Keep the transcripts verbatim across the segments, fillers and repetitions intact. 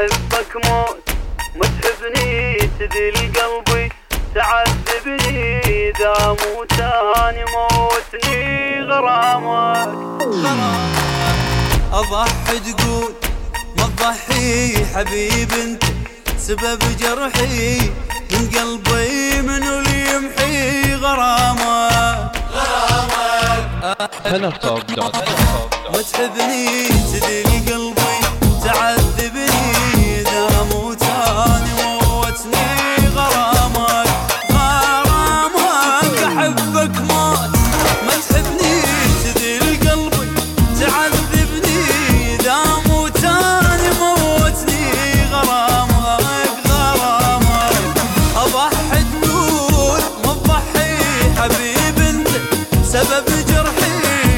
أحبك موت ما تحبني تذل قلبي تعذبني إذا موت أنا موتني غرامك غرامك. أضحي تقول ما تضحي حبيب انت سبب جرحي من قلبي منو اللي يمحي غرامك غرامك. ما تحبني تذل قلبي تعذبني إذا موت أنا موتني غرامك غرامك. أحبك موت ما تحبني تذل قلبي تعذبني إذا موت أنا موتني غرامك غرامك. أضحي تقول ما تضحي حبيب انت سبب جرحي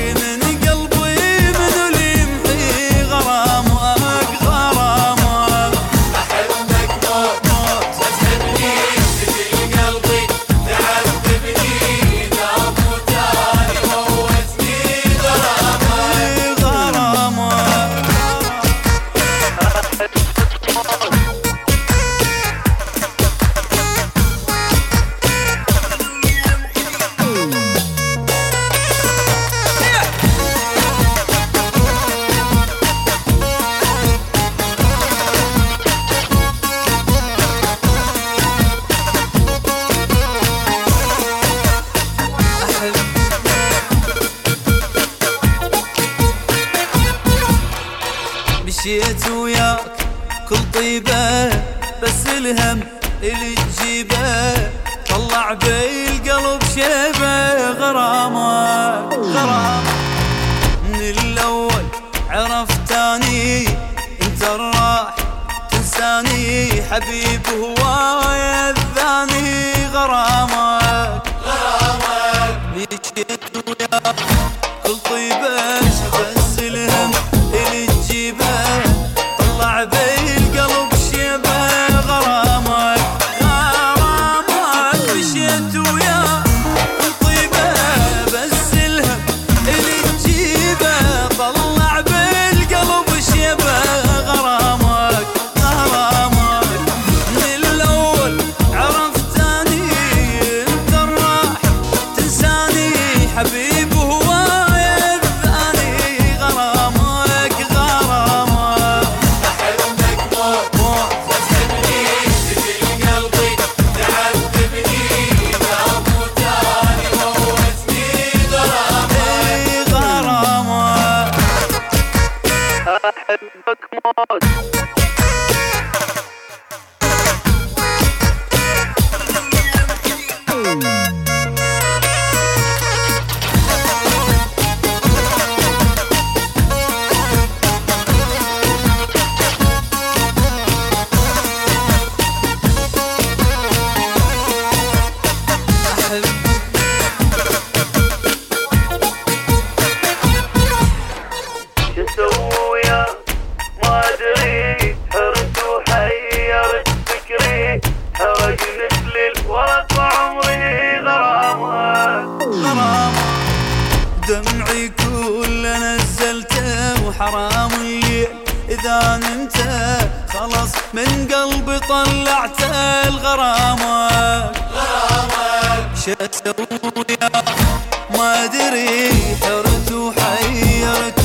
مشيت وياك كل طيبة بس الهم اللي تجيبه طلع بي القلب شيبه غرامك غرامك. من الأول عرفتاني انت الراح تنساني حبيب هواي الثاني غرامك غرامك. مشيت وياك كل طيبة بس الهم اللي تجيبه طلع بي القلب شيبه غرامك غرامك. مشيت وياك طيبه بس الهم اللي تجيبه طلع بي القلب شيبه غرامك غرامك. من الأول عرفتاني انت الراح تنساني حبيب هواي الثاني غرامك غرامك. أحبك موت ما تحبني تذل قلبي تعذبني إذا موت أنا موتني غرامك غرامك. أحبك موت دمعي كل نزلته وحرام الليل إذا نمت خلص من قلبي طلعته الغرامك غرامك. شو أسوي ما أدري حرت وحيرت